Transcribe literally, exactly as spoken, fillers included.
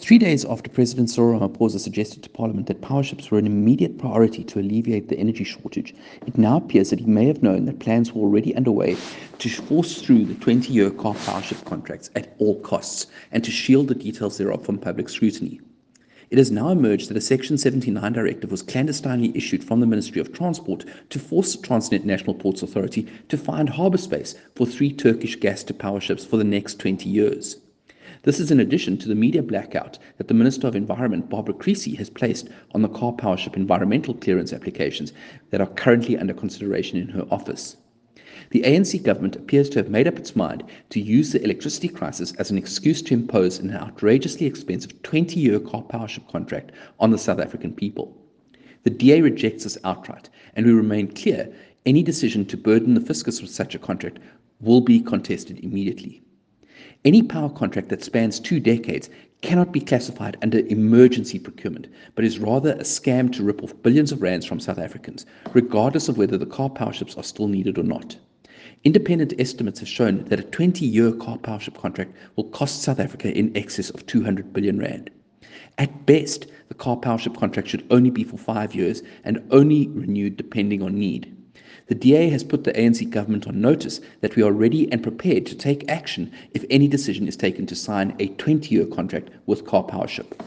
Three days after President Cyril Ramaphosa suggested to Parliament that power ships were an immediate priority to alleviate the energy shortage, it now appears that he may have known that plans were already underway to force through the twenty-year car power ship contracts at all costs and to shield the details thereof from public scrutiny. It has now emerged that a Section seventy-nine directive was clandestinely issued from the Ministry of Transport to force Transnet National Ports Authority to find harbour space for three Turkish gas-to-power ships for the next twenty years. This is in addition to the media blackout that the Minister of Environment, Barbara Creecy, has placed on the car power ship environmental clearance applications that are currently under consideration in her office. The A N C government appears to have made up its mind to use the electricity crisis as an excuse to impose an outrageously expensive twenty-year car power ship contract on the South African people. The D A rejects this outright, and we remain clear any decision to burden the fiscus with such a contract will be contested immediately. Any power contract that spans two decades cannot be classified under emergency procurement, but is rather a scam to rip off billions of rands from South Africans, regardless of whether the car power ships are still needed or not. Independent estimates have shown that a twenty-year car power ship contract will cost South Africa in excess of two hundred billion rand. At best, the car power ship contract should only be for five years and only renewed depending on need. The D A has put the A N C government on notice that we are ready and prepared to take action if any decision is taken to sign a twenty-year contract with Car Power Ship.